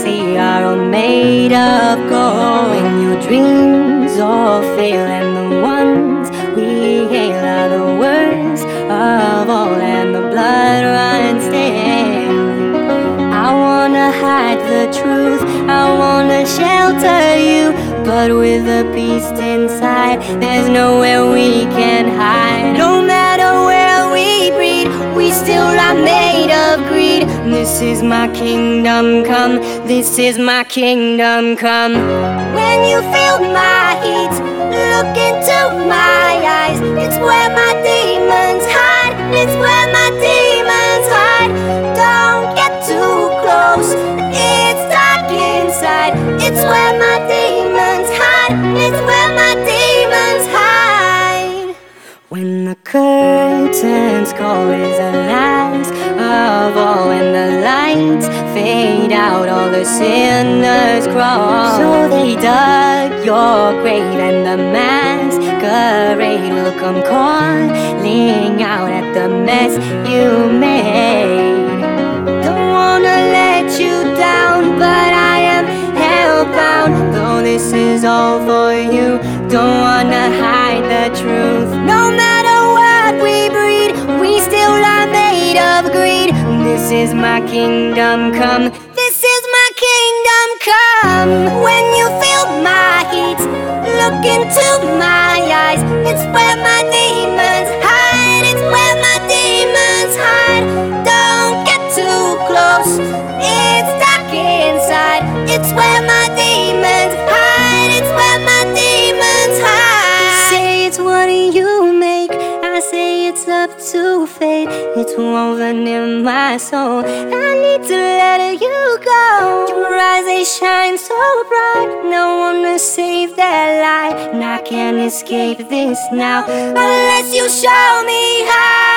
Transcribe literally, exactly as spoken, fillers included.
see are all made of gold. When your dreams all fail and the ones we hail are the worst of all, and the blood runs stale. I wanna hide the truth, I wanna shelter you, but with a beast inside, there's nowhere we can hide. No matter where we breed, we still are made of greed. This is my kingdom come, this is my kingdom come. When you feel my heat, look into my eyes. It's where my demons hide, it's where my demons hide. Don't get too close, it's dark inside. It's where my demons hide, it's where my demons hide. When the curtains call is the last of all, when the lights fade out, all the sinners crawl. So they dug your grave and the masquerade will come calling out at the mess you made. Don't wanna let you down, but I am hellbound. Though this is all for you, don't wanna hide the truth. No matter what we breed, we still are made of greed. This is my kingdom come, this is my kingdom come. When you feel my heat, look into my eyes. It's where my demons hide, it's where my demons hide. Don't get too close, it's dark inside. It's where my demons hide, it's where my demons hide. Say it's what you make, I say it's up to fate. It's woven in my soul, I need to let you go. Your eyes, they shine so bright, no one to save their light. And I can't escape this now, unless you show me how.